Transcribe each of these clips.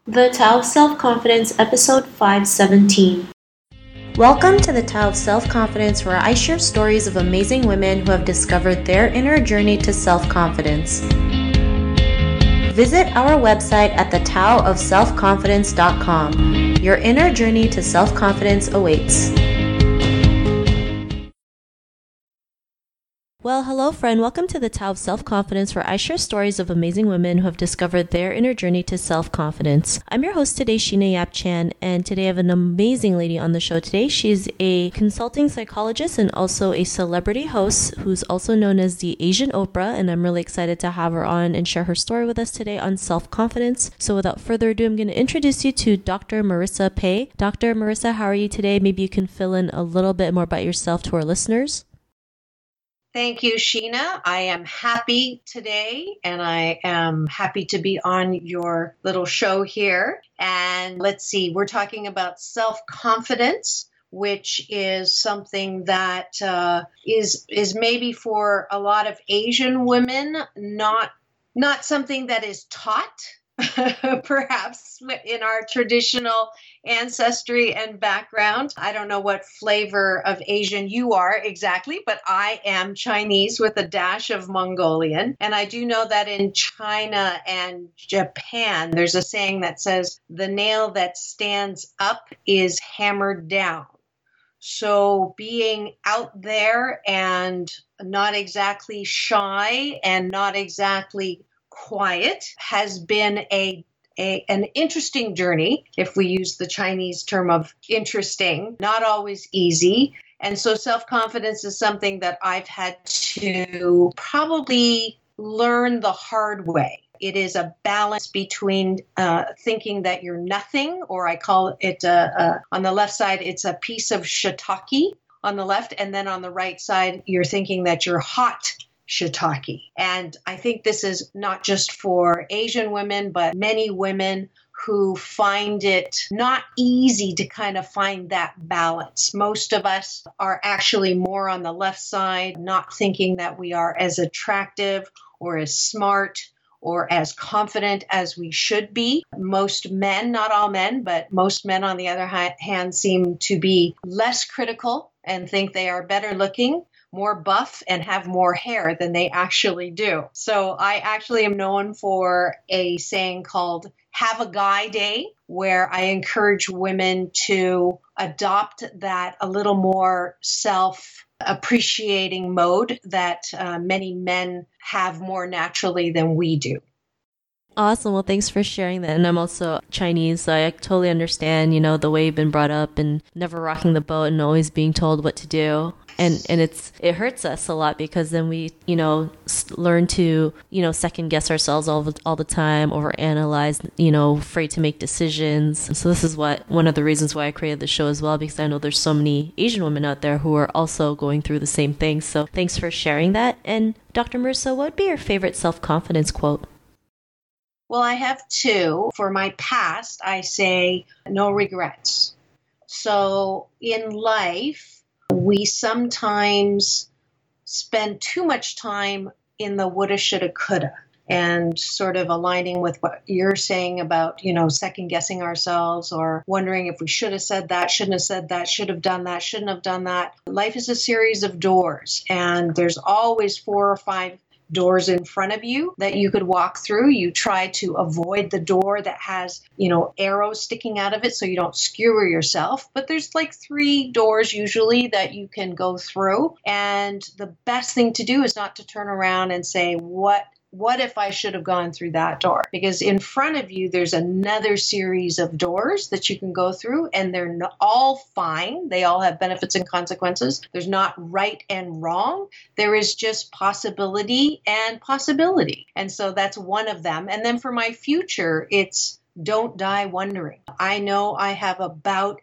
The Tao of Self-Confidence, Episode 517. Welcome to the Tao of Self-Confidence, where I share stories of amazing women who have discovered their inner journey to self-confidence. Visit our website at thetaoofselfconfidence.com. Your inner journey to self-confidence awaits. Well, hello friend. Welcome to the Tao of Self-Confidence, where I share stories of amazing women who have discovered their inner journey to self-confidence. I'm your host today, Sheena Yap Chan, and today I have an amazing lady on the show today. She's a consulting psychologist and also a celebrity host who's also known as the Asian Oprah, and I'm really excited to have her on and share her story with us today on self-confidence. So without further ado, I'm going to introduce you to Dr. Marissa Pei. Dr. Marissa, how are you today? Maybe you can fill in a little bit more about yourself to our listeners. Thank you, Sheena. I am happy today, and I am happy to be on your little show here. And let's see, we're talking about self-confidence, which is something that is maybe for a lot of Asian women, not something that is taught, perhaps in our traditional ancestry and background. I don't know what flavor of Asian you are exactly, but I am Chinese with a dash of Mongolian. And I do know that in China and Japan, there's a saying that says, the nail that stands up is hammered down. So being out there and not exactly shy and not exactly quiet has been an interesting journey, if we use the Chinese term of interesting, not always easy. And so self-confidence is something that I've had to probably learn the hard way. It is a balance between thinking that you're nothing, or I call it on the left side, it's a piece of shiitake on the left, and then on the right side, you're thinking that you're hot shiitake. And I think this is not just for Asian women, but many women who find it not easy to kind of find that balance. Most of us are actually more on the left side, not thinking that we are as attractive or as smart or as confident as we should be. Most men, not all men, but most men on the other hand seem to be less critical and think they are better looking, more buff, and have more hair than they actually do. So I actually am known for a saying called Have a Guy Day, where I encourage women to adopt that a little more self-appreciating mode that many men have more naturally than we do. Awesome. Well, thanks for sharing that. And I'm also Chinese, so I totally understand, the way you've been brought up and never rocking the boat and always being told what to do. And it hurts us a lot because then we, learn to, second guess ourselves all the time, overanalyze, afraid to make decisions. So this is one of the reasons why I created the show as well, because I know there's so many Asian women out there who are also going through the same thing. So thanks for sharing that. And Dr. Marissa, what would be your favorite self-confidence quote? Well, I have two. For my past, I say no regrets. So in life, we sometimes spend too much time in the woulda, shoulda, coulda, and sort of aligning with what you're saying about, second guessing ourselves or wondering if we should have said that, shouldn't have said that, should have done that, shouldn't have done that. Life is a series of doors, and there's always 4 or 5 doors in front of you that you could walk through. You try to avoid the door that has, arrows sticking out of it so you don't skewer yourself. But there's like 3 doors usually that you can go through. And the best thing to do is not to turn around and say, what if I should have gone through that door? Because in front of you, there's another series of doors that you can go through, and they're all fine. They all have benefits and consequences. There's not right and wrong. There is just possibility and possibility. And so that's one of them. And then for my future, it's don't die wondering. I know I have about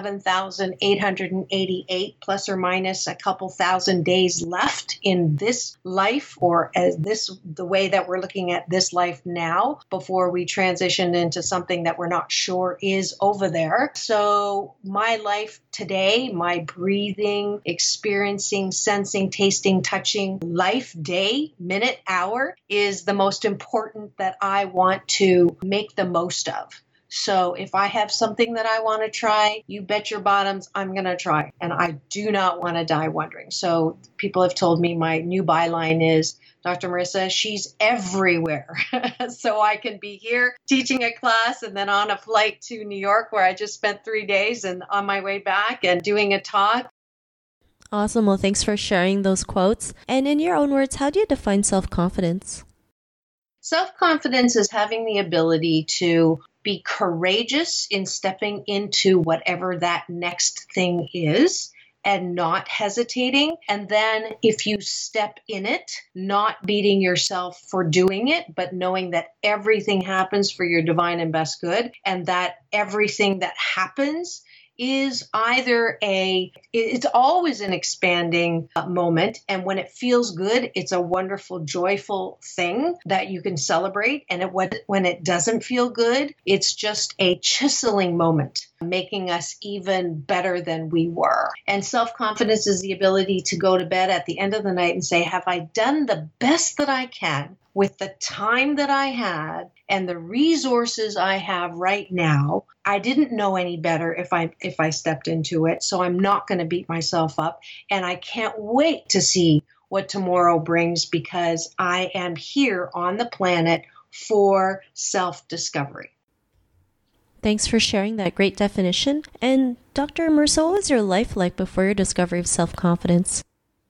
11,888 plus or minus a couple thousand days left in this life, or the way that we're looking at this life now, before we transition into something that we're not sure is over there. So my life today, my breathing, experiencing, sensing, tasting, touching life, day, minute, hour is the most important that I want to make the most of. So if I have something that I want to try, you bet your bottoms I'm going to try. And I do not want to die wondering. So people have told me my new byline is, Dr. Marissa, she's everywhere. So I can be here teaching a class and then on a flight to New York where I just spent 3 days and on my way back and doing a talk. Awesome. Well, thanks for sharing those quotes. And in your own words, how do you define self-confidence? Self-confidence is having the ability to be courageous in stepping into whatever that next thing is and not hesitating. And then if you step in it, not beating yourself for doing it, but knowing that everything happens for your divine and best good, and that everything that happens is either it's always an expanding moment. And when it feels good, it's a wonderful, joyful thing that you can celebrate. And when it doesn't feel good, it's just a chiseling moment, making us even better than we were. And self-confidence is the ability to go to bed at the end of the night and say, have I done the best that I can with the time that I had and the resources I have right now? I didn't know any better if I stepped into it, so I'm not going to beat myself up. And I can't wait to see what tomorrow brings, because I am here on the planet for self-discovery. Thanks for sharing that great definition. And Dr. Marissa, what was your life like before your discovery of self-confidence?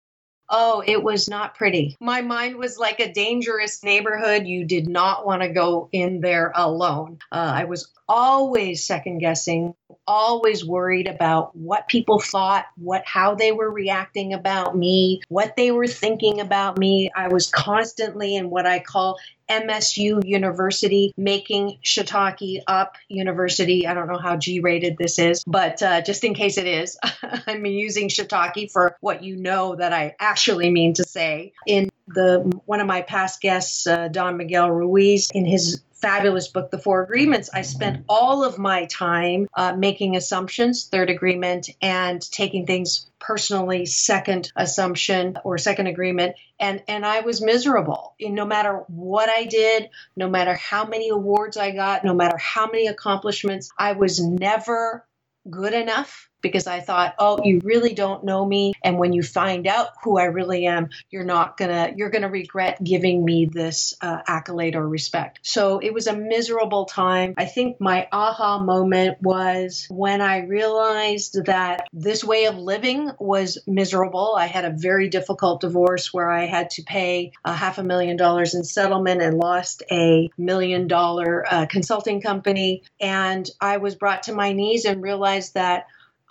Oh, it was not pretty. My mind was like a dangerous neighborhood. You did not want to go in there alone. I was always second guessing, always worried about what people thought, how they were reacting about me, what they were thinking about me. I was constantly in what I call MSU University, making shiitake up university. I don't know how G-rated this is, but just in case it is, I'm using shiitake for what you know that I actually mean to say. In one of my past guests, Don Miguel Ruiz, in his fabulous book, The Four Agreements, I spent all of my time making assumptions, third agreement, and taking things personally, second assumption or second agreement. And I was miserable. No matter what I did, no matter how many awards I got, no matter how many accomplishments, I was never good enough, because I thought, oh, you really don't know me. And when you find out who I really am, you're going to regret giving me this accolade or respect. So it was a miserable time. I think my aha moment was when I realized that this way of living was miserable. I had a very difficult divorce where I had to pay $500,000 in settlement and lost $1 million consulting company. And I was brought to my knees and realized that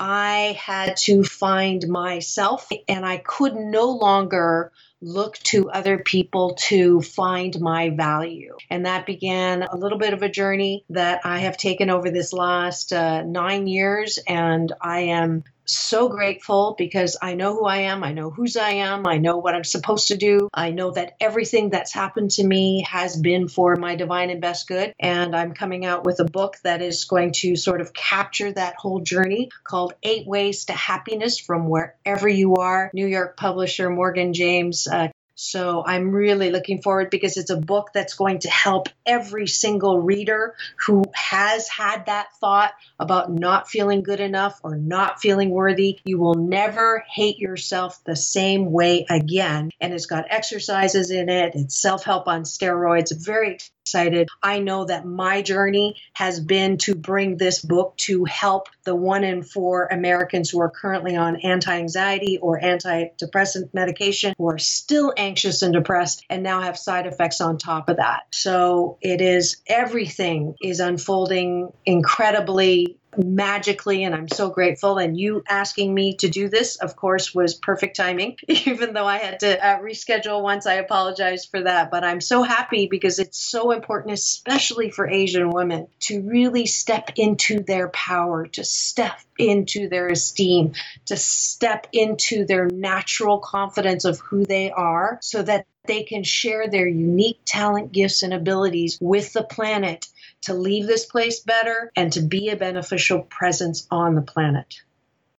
I had to find myself, and I could no longer look to other people to find my value. And that began a little bit of a journey that I have taken over this last 9 years. And I am so grateful because I know who I am. I know whose I am. I know what I'm supposed to do. I know that everything that's happened to me has been for my divine and best good. And I'm coming out with a book that is going to sort of capture that whole journey called 8 Ways to Happiness from Wherever You Are. New York publisher Morgan James. So I'm really looking forward, because it's a book that's going to help every single reader who has had that thought about not feeling good enough or not feeling worthy. You will never hate yourself the same way again. And it's got exercises in it. It's self-help on steroids. Very excited. I know that my journey has been to bring this book to help the 1 in 4 Americans who are currently on anti-anxiety or antidepressant medication, who are still anxious and depressed and now have side effects on top of that. So everything is unfolding incredibly magically, and I'm so grateful. And you asking me to do this, of course, was perfect timing. Even though I had to reschedule once, I apologize for that. But I'm so happy because it's so important, especially for Asian women, to really step into their power, to step into their esteem, to step into their natural confidence of who they are, so that they can share their unique talent, gifts, and abilities with the planet to leave this place better and to be a beneficial presence on the planet.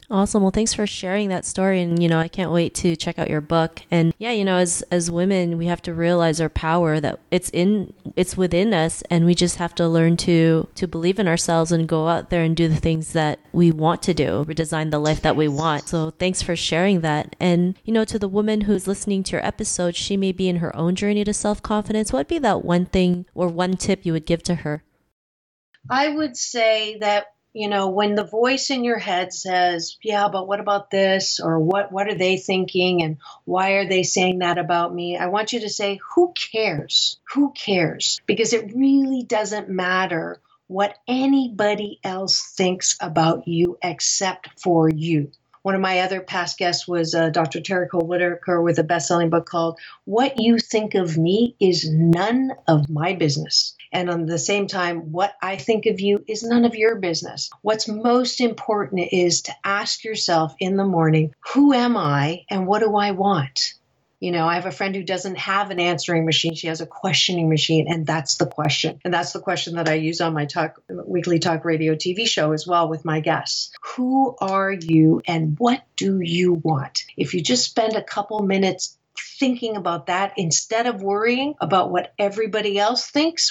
Awesome. Well, thanks for sharing that story. And, I can't wait to check out your book. And yeah, as women, we have to realize our power, that it's within us, and we just have to learn to believe in ourselves and go out there and do the things that we want to do, redesign the life that we want. So thanks for sharing that. And, to the woman who's listening to your episode, she may be in her own journey to self-confidence. What'd be that one thing or one tip you would give to her? I would say that when the voice in your head says, yeah, but what about this? Or what are they thinking? And why are they saying that about me? I want you to say, who cares? Who cares? Because it really doesn't matter what anybody else thinks about you except for you. One of my other past guests was Dr. Terry Cole Whitaker with a best-selling book called What You Think of Me Is None of My Business. And at the same time, what I think of you is none of your business. What's most important is to ask yourself in the morning, who am I and what do I want? I have a friend who doesn't have an answering machine. She has a questioning machine, and that's the question. And that's the question that I use on my weekly talk radio TV show as well with my guests. Who are you and what do you want? If you just spend a couple minutes thinking about that instead of worrying about what everybody else thinks,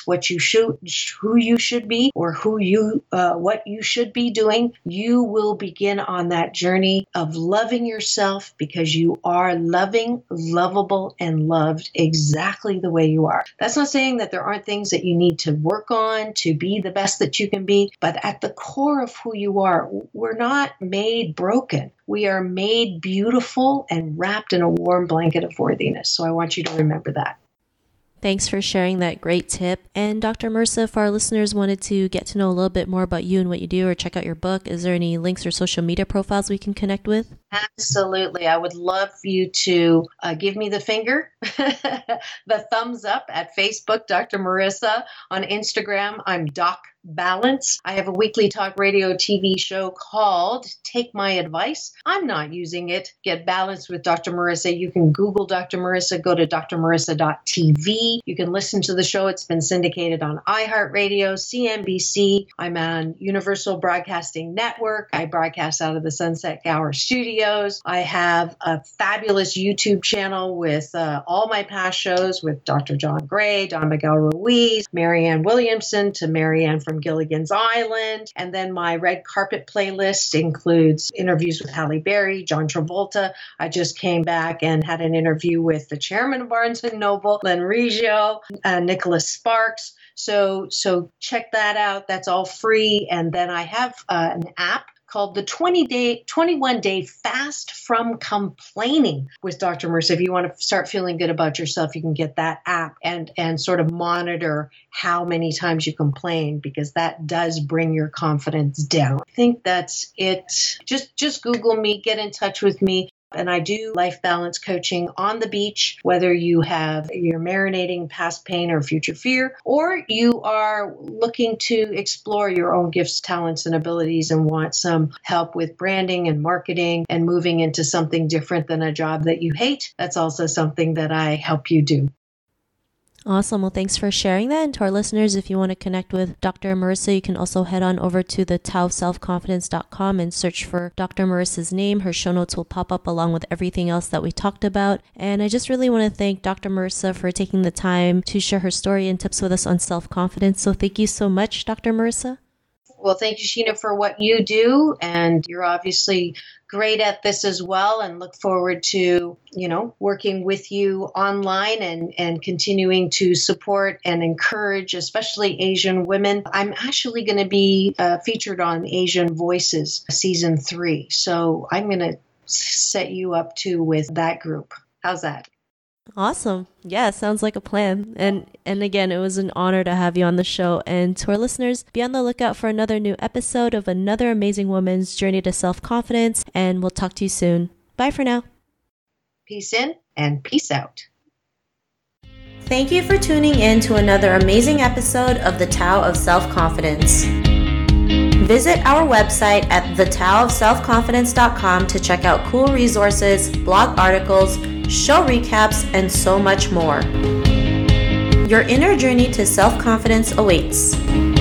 who you should be, or what you should be doing, you will begin on that journey of loving yourself, because you are loving, lovable, and loved exactly the way you are. That's not saying that there aren't things that you need to work on to be the best that you can be, but at the core of who you are, we're not made broken. We are made beautiful and wrapped in a warm blanket of worthiness. So I want you to remember that. Thanks for sharing that great tip. And Dr. Marissa, if our listeners wanted to get to know a little bit more about you and what you do, or check out your book, is there any links or social media profiles we can connect with? Absolutely. I would love for you to give me the finger, the thumbs up at Facebook, Dr. Marissa. On Instagram, I'm Doc Balance. I have a weekly talk radio TV show called Take My Advice. I'm not using it. Get Balanced with Dr. Marissa. You can Google Dr. Marissa, go to drmarissa.tv. You can listen to the show. It's been syndicated on iHeartRadio, CNBC. I'm on Universal Broadcasting Network. I broadcast out of the Sunset Gower Studios. I have a fabulous YouTube channel with all my past shows with Dr. John Gray, Don Miguel Ruiz, Marianne Williamson to Marianne from Gilligan's Island. And then my red carpet playlist includes interviews with Halle Berry, John Travolta. I just came back and had an interview with the chairman of Barnes & Noble, Len Riggio, Nicholas Sparks. So check that out. That's all free. And then I have an app called the 21-day Fast from Complaining with Dr. Marissa. If you want to start feeling good about yourself, you can get that app and sort of monitor how many times you complain, because that does bring your confidence down. I think that's it. Just Google me, get in touch with me. And I do life balance coaching on the beach, whether you're marinating past pain or future fear, or you are looking to explore your own gifts, talents, and abilities and want some help with branding and marketing and moving into something different than a job that you hate. That's also something that I help you do. Awesome. Well, thanks for sharing that. And to our listeners, if you want to connect with Dr. Marissa, you can also head on over to the taoofselfconfidence.com and search for Dr. Marissa's name. Her show notes will pop up along with everything else that we talked about. And I just really want to thank Dr. Marissa for taking the time to share her story and tips with us on self-confidence. So thank you so much, Dr. Marissa. Well, thank you, Sheena, for what you do. And you're obviously great at this as well, and look forward to, working with you online and continuing to support and encourage, especially Asian women. I'm actually going to be featured on Asian Voices Season 3. So I'm going to set you up too with that group. How's that? Awesome. Yeah, sounds like a plan. And again, it was an honor to have you on the show. And to our listeners, be on the lookout for another new episode of another amazing woman's journey to self-confidence. And we'll talk to you soon. Bye for now. Peace in and peace out. Thank you for tuning in to another amazing episode of The Tao of Self-Confidence. Visit our website at thetaoofselfconfidence.com to check out cool resources, blog articles, show recaps, and so much more. Your inner journey to self-confidence awaits.